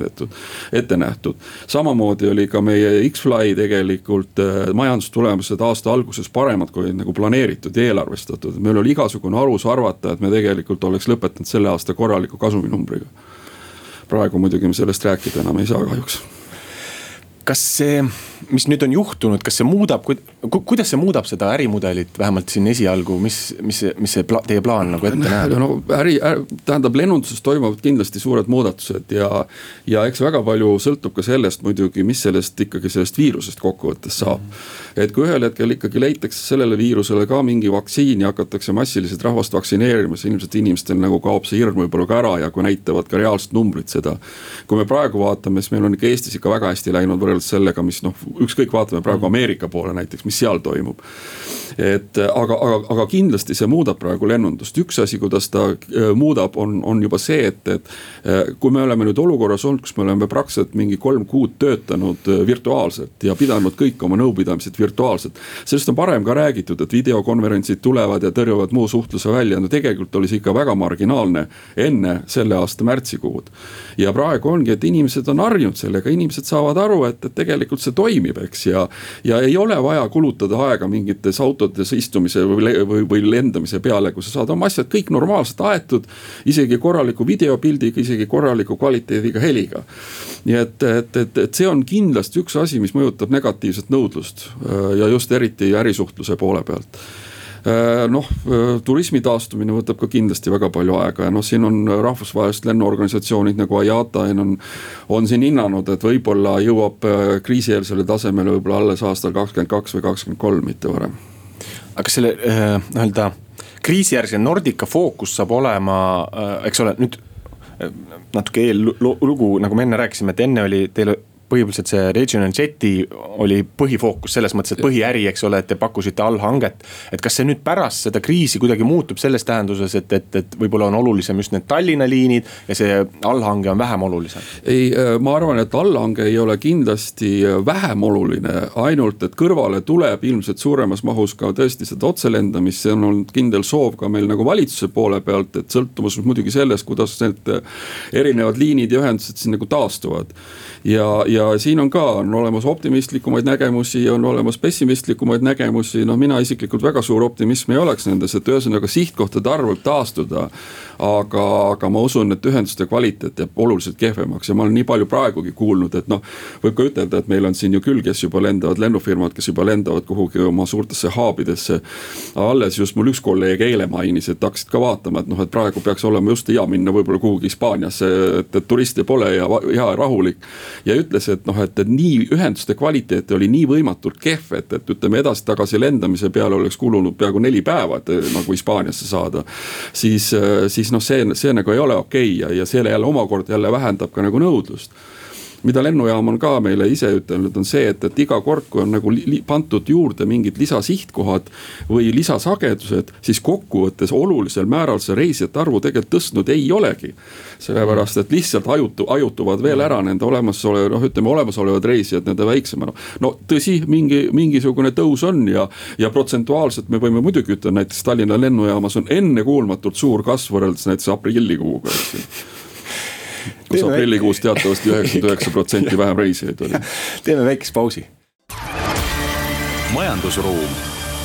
ette nähtud. Samamoodi oli ka meie X-Fly tegelikult majandustulemused aasta alguses paremad kui nagu planeeritud ja eelarvestatud. Meil oli igasugune alus arvata, et me tegelikult oleks lõpetanud selle aasta korraliku kasuminumbriga. Praegu muidugi me sellest rääkida enam ei saa kahjuks. kas see, mis nüüd on juhtunud, kas see muudab, kuidas see muudab seda ärimudelit vähemalt siin esialgu, mis see teie plaan nagu ette näeb? No, tähendab, lennunduses toimuvad kindlasti suured muudatused ja eks väga palju sõltub ka sellest muidugi, mis sellest ikkagi sellest viirusest kokkuvõttes saab. Et kui ühel hetkel ikkagi leitakse sellele viirusele ka mingi vaktsiin ja hakatakse massiliselt rahvast vaktsineerima, siis ilmselt inimestel nagu kaob see hirm võib-olla ka ära ja kui näitavad ka reaalsed numbrid seda. Kui me praegu vaatame, siis meil on ikka Eestis ikka väga hästi läinud sellega, mis ükskõik vaatame praegu Ameerika poole näiteks, mis seal toimub. Aga kindlasti see muudab praegu lennundust. Üks asi, kuidas ta muudab, on juba see, et kui me oleme nüüd olukorras olnud, kus me oleme praktiliselt mingi 3 kuud töötanud virtuaalselt ja pidanud kõik oma nõupidamised virtuaalselt. Sellest on parem ka räägitud, et videokonverentsid tulevad ja tõrjuvad muu suhtluse välja. No tegelikult oli see ikka väga marginaalne enne selle aasta märtsikuud. Ja praegu ongi, et inimesed on harjunud sellega, inimesed saavad aru, et tegelikult see toimib, eks, ja ei ole vaja kulutada aega mingites autodes istumise või lendamise peale, kui sa saad oma asjad kõik normaalselt aetud, isegi korraliku videopildiga, isegi korraliku kvaliteediga heliga. Nii et see on kindlasti üks asi, mis mõjutab negatiivset nõudlust ja just eriti ärisuhtluse poole pealt. Turismi taastumine võtab ka kindlasti väga palju aega ja siin on rahvusvahelised lennuorganisatsioonid nagu IATA on siin hinnanud, et võib-olla jõuab kriisieelsele tasemele võib-olla alles aastal 2022 või 2023, mitte varem. Aga selle kriisijärgse Nordica fookus saab olema, eks ole, nüüd natuke eellugu, nagu me enne rääkisime, et enne oli teil põhimõtteliselt see Regional Jeti oli põhifookus selles mõttes, et põhiäri, eks ole, et te pakkusite allhanget. Et kas see nüüd pärast seda kriisi kuidagi muutub selles tähenduses, et võib-olla on olulisem just need Tallinna liinid ja see allhange on vähem olulisem? Ei, ma arvan, et allhange ei ole kindlasti vähem oluline, ainult et kõrvale tuleb ilmselt suuremas mahus ka tõesti seda otselendamist, see on olnud kindel soov ka meil nagu valitsuse poole pealt, et sõltumus muidugi sellest, kuidas need erinevad liinid ja ühendused siin nagu taastuvad. Ja siin on ka olemas optimistlikumaid nägemusi ja on olemas pessimistlikumaid nägemusi. Mina isiklikult väga suur optimism ei oleks nendes, et ühesõnaga sihtkohtade arv võib taastuda, aga ma usun, et ühenduste kvaliteet jääb oluliselt kehvemaks ja ma olen nii palju praegugi kuulnud, et võib ka ütelda, et meil on siin ju küll, kes juba lendavad lennufirmad, kes juba lendavad kuhugi oma suurtesse haabidesse. Alles just mul üks kolleeg eile mainis, et hakkasid ka vaatama, et praegu peaks olema just hea minna võib-olla kuhugi Hispaaniasse, et turiste pole ja hea rahulik. Ja ütles, et nii ühenduste kvaliteet oli nii võimatult kehv, et ütleme edasi-tagasi lendamise peale oleks kulunud peaaegu 4 päeva, et nagu Hispaaniasse saada. Siis see nagu ei ole okei ja selle jälle omakorda jälle vähendab ka nagu nõudlust. Mida lennujaam on ka meile ise ütelnud, on see, et iga kord, kui on nagu pantud juurde mingid lisasihtkohad või lisasagedused, siis kokkuvõttes olulisel määral see reisijate arvu tegelikult tõstnud ei olegi. Sellepärast, et lihtsalt ajutuvad veel ära nende olemasolevad reisijad nende väiksemana. Tõsi, mingisugune tõus on ja protsentuaalselt me võime muidugi ütelda, näiteks Tallinna lennujaamas on enne kuulmatult suur kasv võrreldes näiteks aprillikuuga. Kus aprillikuus teatavasti 99% vähem reisijaid oli. Teeme väikese pausi. Majandusruum.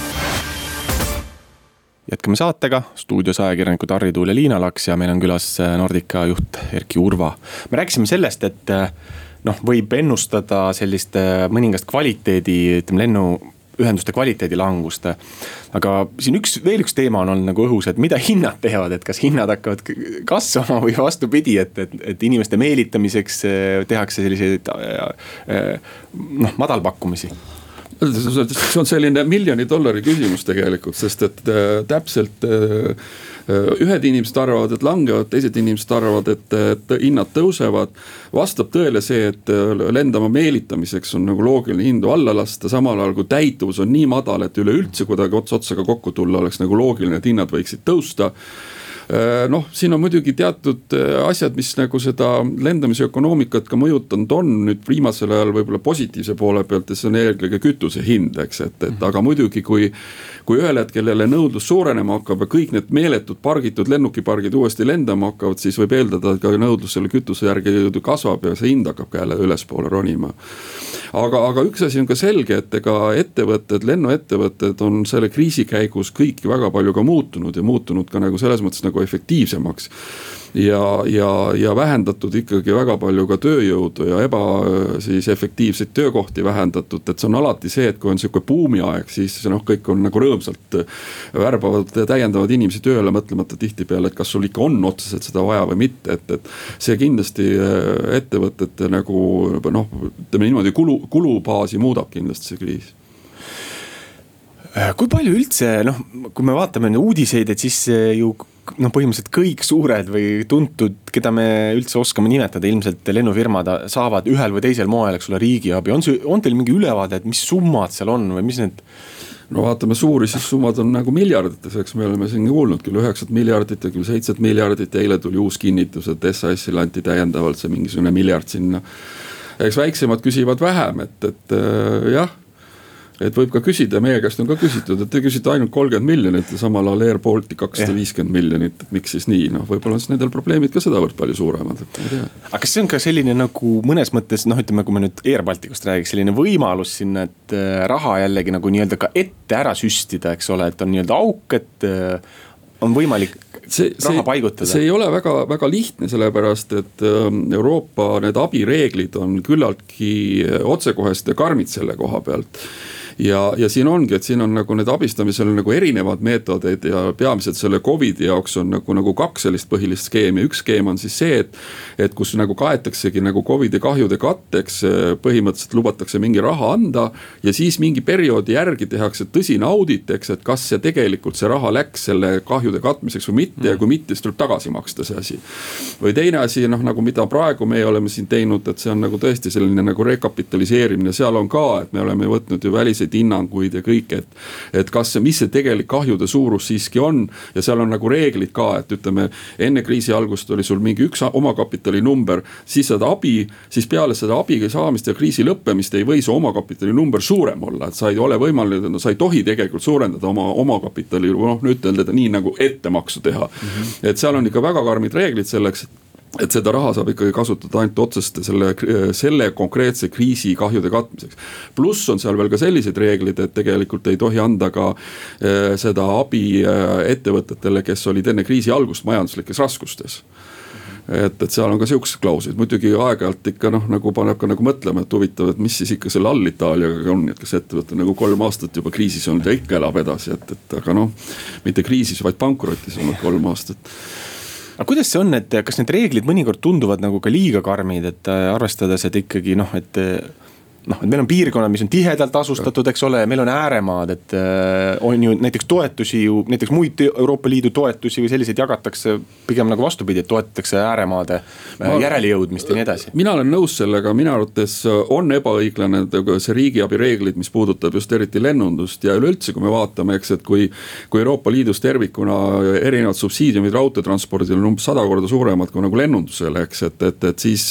Jätkame saatega, stuudios ajakirjanikud Harri Tuul ja Liina Laks ja meil on külas Nordica juht Erki Urva. Me rääkisime sellest, et võib ennustada sellist mõningast kvaliteedi, lennuühenduste kvaliteedi langust. Aga siin veel üks teema on olnud nagu õhus, et mida hinnad teevad, et kas hinnad hakkavad kasvama või vastupidi, et inimeste meelitamiseks tehakse selliseid madalpakkumisi. See on selline $1 miljoni küsimus tegelikult, sest et täpselt ühed inimesed arvavad, et langevad, teised inimesed arvavad, et hinnad tõusevad. Vastab tõele see, et lendama meelitamiseks on nagu loogiline hindu alla lasta, samal ajal kui täituvus on nii madal, et üleüldse kuidagi otsaga kokku tulla oleks nagu loogiline, et hinnad võiksid tõusta. Siin on muidugi teatud asjad, mis nagu seda lendamise ökonoomikat ka mõjutanud on nüüd viimasel ajal võib-olla positiivse poole pealt, et see on eelkõige kütuse hind, eks, aga muidugi kui ühel hetkel jälle nõudlus suurenema hakkab ja kõik need meeletud pargitud lennukipargid uuesti lendama hakkavad, siis võib eeldada, et ka nõudlus selle kütuse järgi kasvab ja see hind hakkab ka jälle ülespoole ronima. Aga üks asi on ka selge, et ega lennuettevõtted on selle kriisi käigus kõik väga palju ka muutunud ja muutunud ka nagu selles mõttes nagu efektiivsemaks. ja vähendatud ikkagi väga palju ka tööjõudu ja siis efektiivseid töökohti vähendatud, et see on alati see, et kui on selline buumiaeg, siis kõik on nagu rõõmsalt värbavad täiendavad inimesi tööle, mõtlemata tihtipeale, et kas sul ikka on otseselt seda vaja või mitte, et see kindlasti ettevõtete nagu ütleme niimoodi kulubaasi muudab kindlasti see kriis. Kui palju üldse, kui me vaatame uudiseid, et siis ju põhimõtteliselt kõik suured või tuntud, keda me üldse oskame nimetada, ilmselt lennufirmad saavad ühel või teisel moel, eks ole, riigiabi. On teil mingi ülevaade, et mis summad seal on või mis need? No vaatame suuri, siis summad on nagu miljardites, eks me oleme siin kuulnud küll 9 miljardit ja küll 7 miljardit ja eile tuli uus kinnitus, et SAS-il anti täiendavalt see mingisugune miljard sinna. Eks väiksemad küsivad vähem, et jah. Et võib ka küsida, meie käest on ka küsitud, et te küsite ainult 30 miljonit ja samal ajal Air Baltic 250 miljonit, et miks siis nii, võib-olla on siis nendel probleemid ka sedavõrd palju suuremad. Aga kas see on ka selline nagu mõnes mõttes, ütleme, kui me nüüd Air Balticust räägiks, selline võimalus sinna, et raha jällegi nagu nii-öelda ka ette ära süstida, eks ole, et on nii-öelda auk, et on võimalik raha paigutada? See ei ole väga, väga lihtne, sellepärast, et Euroopa need abireeglid on küllaltki otsekohest ja karmid selle koha pealt. Ja siin ongi, et siin on nagu need abistamisel nagu erinevad meetodeid ja peamiselt selle COVID jaoks on nagu 2 sellist põhilist skeemi. Üks skeem on siis see, et kus nagu kaetaksegi nagu COVID kahjude katteks, põhimõtteliselt lubatakse mingi raha anda ja siis mingi perioodi järgi tehakse tõsine auditeks, et kas see tegelikult see raha läks selle kahjude katmiseks või mitte ja kui mitte, siis tuleb tagasi maksta see asi. Või teine asi, nagu mida praegu me oleme siin teinud, et see on nagu tõesti selline nagu rekapitaliseerimine, seal on ka, et me oleme võtnud ju väliseid hinnanguid ja kõik, et mis see tegelik kahjude suurus siiski on ja seal on nagu reeglid ka, et ütleme enne kriisi algust oli sul mingi üks omakapitali number, siis seda abi, siis peale seda abiga saamist ja kriisi lõppemist ei või see omakapitali number suurem olla, et sa ei ole võimalik, sa ei tohi tegelikult suurendada oma omakapitali, ütelda nii nagu ettemaksu teha. Et seal on ikka väga karmid reeglid selleks, et seda raha saab ikkagi kasutada ainult otsest selle konkreetse kriisi kahjude katmiseks. Pluss on seal veel ka sellised reeglid, et tegelikult ei tohi anda ka seda abi ettevõtetele, kes olid enne kriisi algust majanduslikes raskustes. Et seal on ka siuksed klausid, muidugi aeg-ajalt ikka nagu paneb ka nagu mõtlema, et huvitav, et mis siis ikka selle all Itaaliaga on, et kas ettevõte nagu 3 aastat juba kriisis on ja ikka elab edasi, et aga mitte kriisis, vaid pankrotis on 3 aastat. Aga kuidas see on, et kas need reeglid mõnikord tunduvad nagu ka liiga karmid, et arvestades, et ikkagi et meil on piirkonnad, mis on tihedalt asustatud, eks ole, meil on ääremaad, et on ju näiteks toetusi näiteks muid Euroopa Liidu toetusi või selliseid jagatakse pigem nagu vastupidi, et toetatakse ääremaade järelejõudmist ja nii edasi. Mina olen nõus sellega, minu arvates on ebaõiglane see riigiabi reeglid, mis puudutab just eriti lennundust ja üleüldse, kui me vaatame, eks, et kui Euroopa Liidus tervikuna erinevad subsiidiumid raudteetranspordil on umbes 100 korda suuremad kui nagu lennundusele, eks, et siis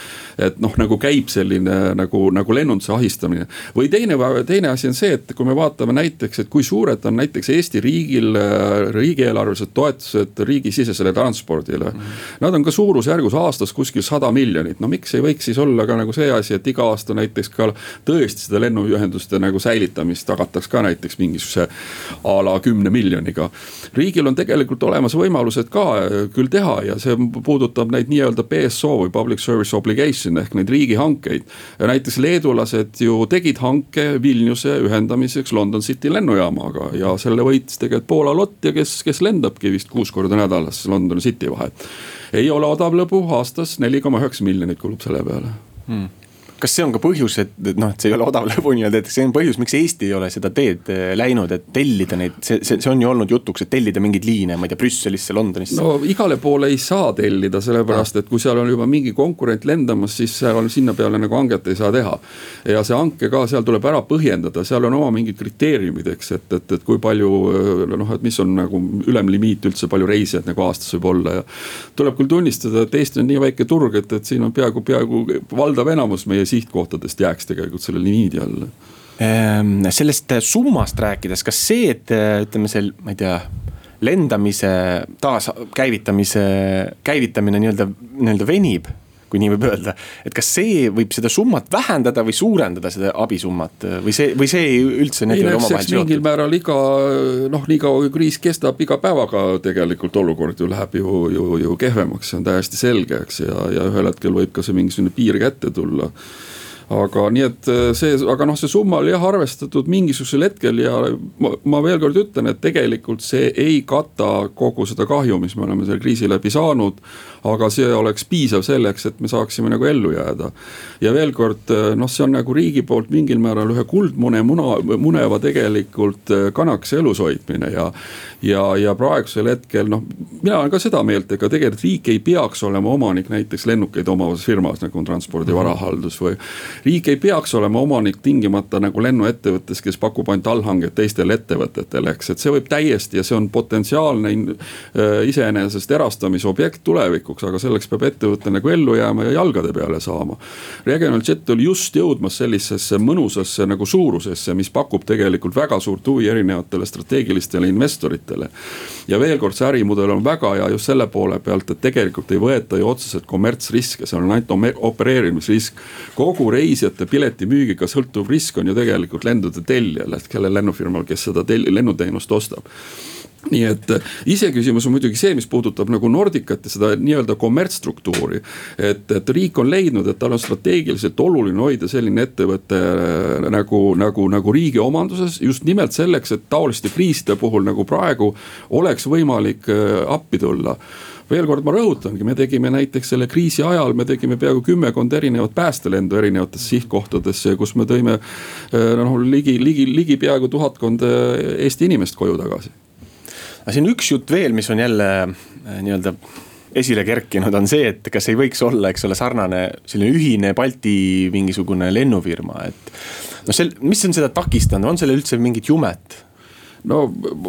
nagu käib selline nagu lennunduse ahistamine. Või teine asi on see, et kui me vaatame näiteks, et kui suured on näiteks Eesti riigieelarvelised toetused riigisisesele transpordile. Nad on ka suurusjärgus aastas kuskil 100 miljonit. Miks ei võiks siis olla ka nagu see asi, et iga aasta näiteks ka tõesti seda lennuühenduste nagu säilitamist tagataks ka näiteks mingisuguse a la 10 miljoniga. Riigil on tegelikult olemas võimalused ka küll teha ja see puudutab neid nii-öelda PSO või Public Service Obligation ehk neid riigihankeid. Ja näiteks leedulased ju tegid hanke Vilniuse ühendamiseks London City lennujaamaga ja selle võitis tegelikult Poola lott ja kes lendabki vist 6 korda nädalas London City vahet. Ei ole odav lõbu, aastas 4,9 miljonit kulub selle peale. Kas see on ka põhjus, et see ei ole odav lõbu nii-öelda, et see on põhjus, miks Eesti ei ole seda teed läinud, et tellida neid, see on ju olnud jutuks, et tellida mingeid liine, ma ei tea, Brüsselisse, Londonisse? No igale poole ei saa tellida, sellepärast, et kui seal on juba mingi konkurent lendamas, siis sinna peale nagu hanget ei saa teha. Ja see hanke ka seal tuleb ära põhjendada, seal on oma mingid kriteeriumid, eks, et kui palju, et mis on nagu ülemlimiit üldse palju reisijad nagu aastas võib olla ja tuleb küll tunnistada, et Eesti on nii väike turg, et siin on peaaegu valdav enamus meie sihtkohtadest jääks tegelikult selle limiidi alla. Sellest summast rääkides, kas see, et ütleme ma ei tea, lendamise taas käivitamine nii-öelda venib, kui nii võib öelda. Et kas see võib seda summat vähendada või suurendada seda abisummat või see üldse need ei ole omavahel seotud? Mingil määral nii kaua kui kriis kestab, iga päevaga tegelikult olukord ju läheb ju kehvemaks, see on täiesti selge, eks, ja ühel hetkel võib ka see mingisugune piir kätte tulla. Aga nii, et see summa oli arvestatud mingisugusel hetkel ja ma veel kord ütlen, et tegelikult see ei kata kogu seda kahju, mis me oleme selle kriisi läbi saanud, aga see oleks piisav selleks, et me saaksime nagu ellu jääda. Ja veel kord, see on nagu riigi poolt mingil määral ühe kuldmuneva tegelikult kanaks elus hoidmine ja praegusel hetkel, mina olen ka seda meelt, ega tegelikult riik ei peaks olema omanik näiteks lennukeid omavas firmas, nagu on transpordi varahaldus või riik ei peaks olema omanik tingimata nagu lennuettevõttes, kes pakub ainult allhanget teistele ettevõtetele, eks, et see võib täiesti ja see on potentsiaalne iseenesest erastamisobjekt tulevikuks, aga selleks peab ettevõtte nagu ellu jääma ja jalgade peale saama. Regional Jet oli just jõudmas sellisesse mõnusasse nagu suurusesse, mis pakub tegelikult väga suurt huvi erinevatele strateegilistele investoritele. Ja veel kord, see ärimudel on väga ja just selle poole pealt, et tegelikult ei võeta ju otseselt kommertsriske, see on ainult opereerimisrisk. Kogu reisijate piletimüügiga sõltuv risk on ju tegelikult lendude tellijal, kelle lennufirmal, kes seda lennuteenust ostab. Nii et iseküsimus on muidugi see, mis puudutab nagu Nordicat ja seda nii-öelda kommertsstruktuuri, et riik on leidnud, et tal on strateegiliselt oluline hoida selline ettevõte nagu riigi omanduses just nimelt selleks, et taoliste kriiside puhul nagu praegu oleks võimalik appi tulla. Veel kord ma rõhutangi, me tegime näiteks selle kriisi ajal, me tegime peaaegu 10 erinevat päästelendu erinevatesse sihtkohtadesse, kus me tõime ligi peaaegu 1000 Eesti inimest koju tagasi. Aga siin üks jutt veel, mis on jälle nii-öelda esile kerkinud, on see, et kas ei võiks olla, eks ole, sarnane selline ühine Balti mingisugune lennufirma, et mis on seda takistanud, on selle üldse mingit jumet? No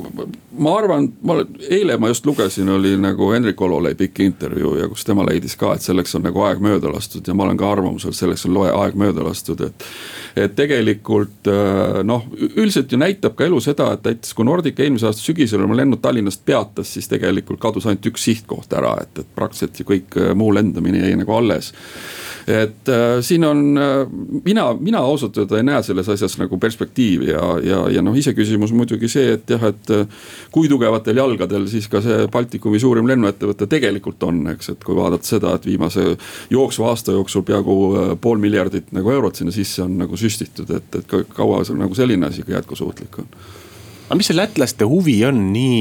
ma arvan, eile ma just lugesin, oli nagu Henrik Ololei pikk intervjuu ja kus tema leidis ka, et selleks on nagu aeg mööda lastud ja ma olen ka arvamusel, selleks on aeg mööda lastud, et tegelikult üldiselt ju näitab ka elu seda, et näiteks kui Nordica eelmise aasta sügisel oma lennud Tallinnast peatas, siis tegelikult kadus ainult üks sihtkoht ära, et praktiliselt ju kõik muu lendamine jäi nagu alles. Et siin on, mina ausalt öelda ei näe selles asjas nagu perspektiivi ja ise küsimus muidugi see, et jah, et kui tugevatel jalgadel siis ka see Baltikumi suurim lennuettevõte tegelikult on, eks, et kui vaadata seda, et viimase jooksva aasta jooksul peaaegu 500 miljardit nagu eurot sinna sisse on nagu süstitud, et kaua see nagu selline asi ka jätkusuutlik on. Aga mis see lätlaste huvi on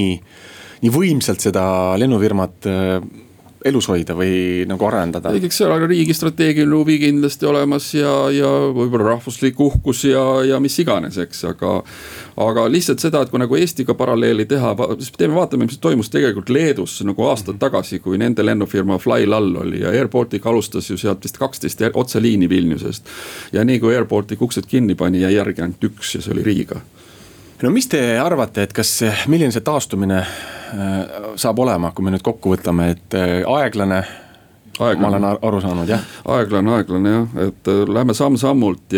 nii võimsalt seda lennufirmat elus hoida või nagu arendada? Eks seal on riigi strateegiline huvi kindlasti olemas ja võib-olla rahvuslik uhkus ja mis iganes, eks, aga lihtsalt seda, et kui nagu Eestiga paralleeli teha, vaatame, mis toimus tegelikult Leedus nagu aastad tagasi, kui nende lennufirma Flylall oli ja Airportic alustas ju sealt vist 12 otseliini Vilniusest ja nii kui Airportic uksed kinni pani ja järgi ainult üks ja see oli Riiga. No mis te arvate, et milline see taastumine saab olema, kui me nüüd kokku võtame, et aeglane. Ma olen aru saanud, jah? Aeglane, jah, et lähme samm-sammult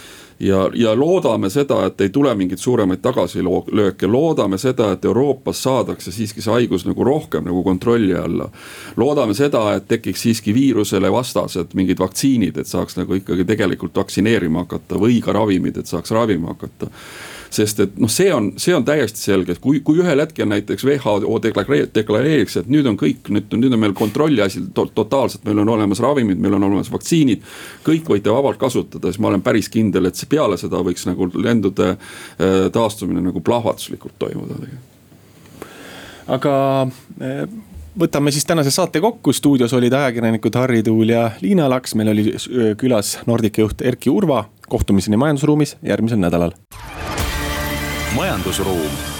ja loodame seda, et ei tule mingit suuremaid tagasilööke, loodame seda, et Euroopas saadakse siiski see haigus nagu rohkem nagu kontrolli alla. Loodame seda, et tekiks siiski viirusele vastased mingid vaktsiinid, et saaks nagu ikkagi tegelikult vaktsineerima hakata või ka ravimid, et saaks ravima hakata. Sest et see on täiesti selge, et kui ühel hetkel näiteks WHO deklareeriks, et nüüd on kõik, nüüd on meil kontrolli asi totaalselt, meil on olemas ravimid, meil on olemas vaktsiinid, kõik võite vabalt kasutada, siis ma olen päris kindel, et peale seda võiks nagu lendude taastumine nagu plahvatuslikult toimuda. Aga võtame siis tänase saate kokku, stuudios olid ajakirjanikud Harri Tuul ja Liina Laks, meil oli külas Nordica juht Erki Urva, kohtumiseni majandusruumis järgmisel nädalal. Majandusruum.